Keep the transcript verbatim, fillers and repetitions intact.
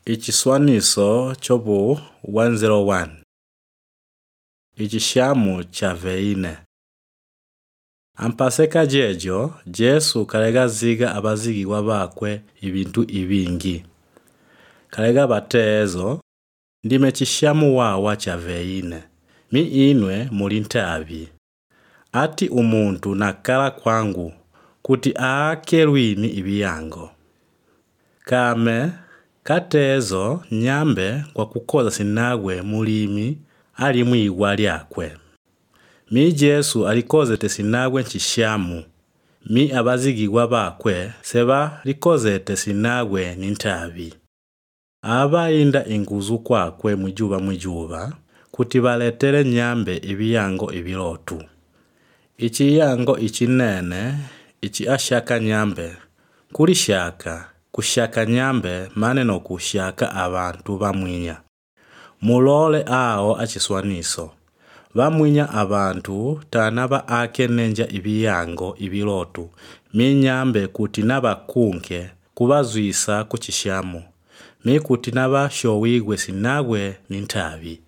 Ichiswaniso chobu one oh one. Ichishamu cha veine. Ampaseka jejo, Jesu kalega ziga abazigirwa bakwe ibintu ibingi. Kalega batezo, ndime chishamu wawa cha veine. Mi inwe mulintabi. Ati umuntu nakala kwangu, kuti aake lwimi ibiyango. Kame, katezo nyambe kwa kukoza sinagwe mulimi ali mwigwali akwe. Mi Jesu alikoze te sinagwe nchishamu. Mi abazigirwa bakwe seba likoze te sinagwe nintabi. Aba inda inguzu kwakwe mwijuba mwijuba kuti baletere nyambe ibiyango ibilotu. Ichi yango ichinene, ichi ashaka nyambe, kuli shaka, kushaka nyambe maneno kushaka abantu bamwinya. Mulole ao achiswaniso. Bamwinya abantu tanaba ake nenja ibiyango ibilotu, minyambe kuti naba kunke kubazwisa kuchishamu, mi kuti naba showigwe sinagwe nintabi.